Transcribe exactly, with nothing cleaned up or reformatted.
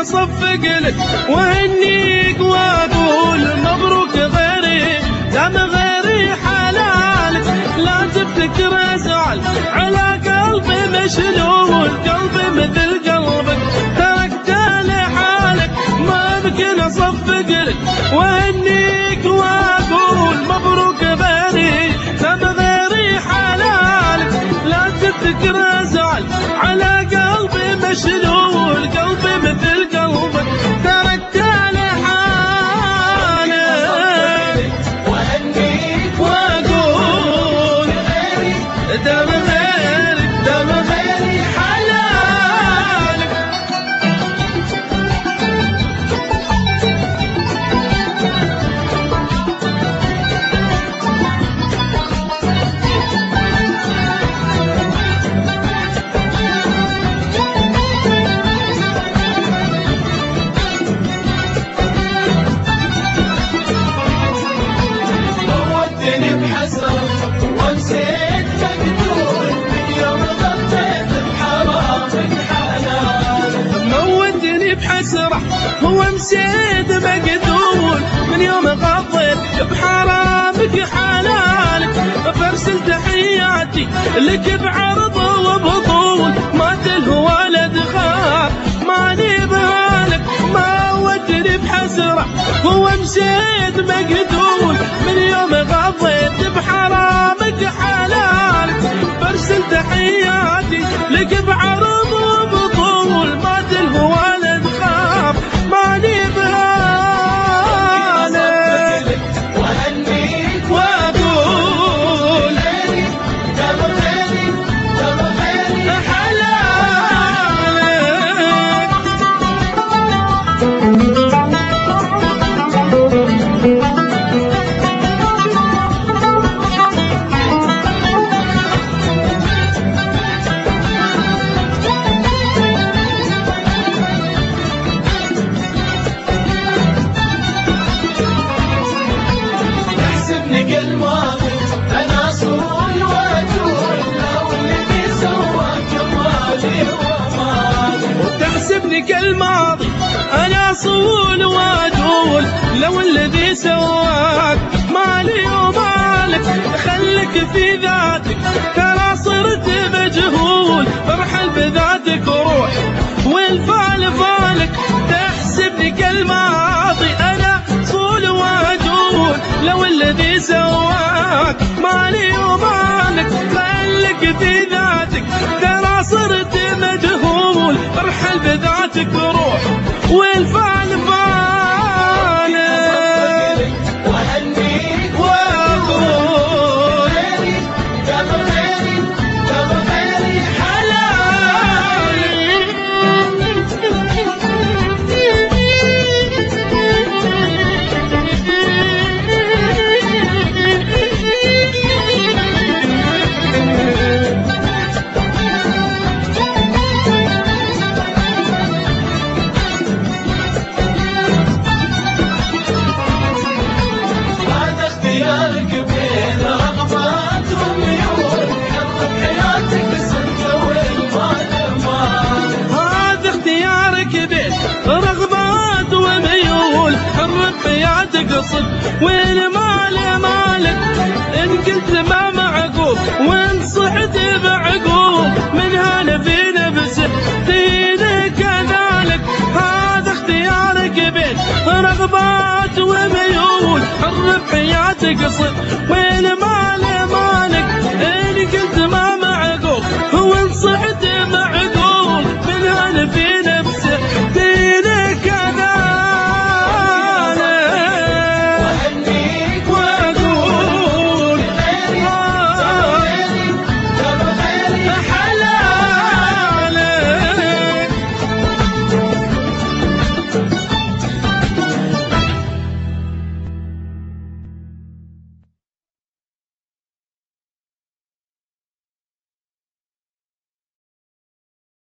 اصفق لك واهنيك واقول مبروك غيري دام غيري حلالك. لا تفتكر ازعل على قلبي مشلول، قلبي مثل قلبك تركته لحالك. ما يمكن اصفق لك واهنيك واقول مبروك غيري دام غيري حلالك. لا تفتكر ازعل على قلبي مشلول، قلبي مثل قلبك تركته لحالك. وأهنيك واقول دام غيرك دام غيري حلالك. موتني بحسرة ونسيت مقتول من يوم غطيت بحرامك حلال. موتني بحسرة ونسيت مقتول من يوم غطيت بحرامك حلالك. فارسل تحياتي لك بعرض وبطول، ما تلهو ولد خاف ماني بهالك. موتني بحسرة ومشيت مقتول من يوم غطيت بحرامك حلالك. فارسل تحياتي لك بعرض وبطول، ما تلهو ولد خاف ماني بهالك. وأهنيك واقول دام غيري دام غيري حلالك. تحسبني الماضي أنا أصول وأجول، لو الذي سواك مالي ومالي. وتحسبني كالماضي انا اصول واجول، لو الذي سواك مالي ومالك. خلك في ذاتك ترى صرت مجهول، ارحل بذاتك وروح والفال فالك. تحسبني كالماضي انا اصول واجول، لو الذي سواك مالي ومالك. خلك في ذاتك ترى صرت مجهول، ارحل بذاتك وروح والفال فالك. وأهنيك واقول غيري دام غيري دام غيري هذا اختيارك بين رغبات وميول، حرك حياتك صدق والمال مال. هذا اختيارك بين رغبات وميول، حرك حياتك صدق والمال مالك. ان قلت ما معقول وان صحت بعقول، من هنا في نفسه دينك كذلك. هذا اختيارك بين رغبات وميول، حرك حياتك صدق والمال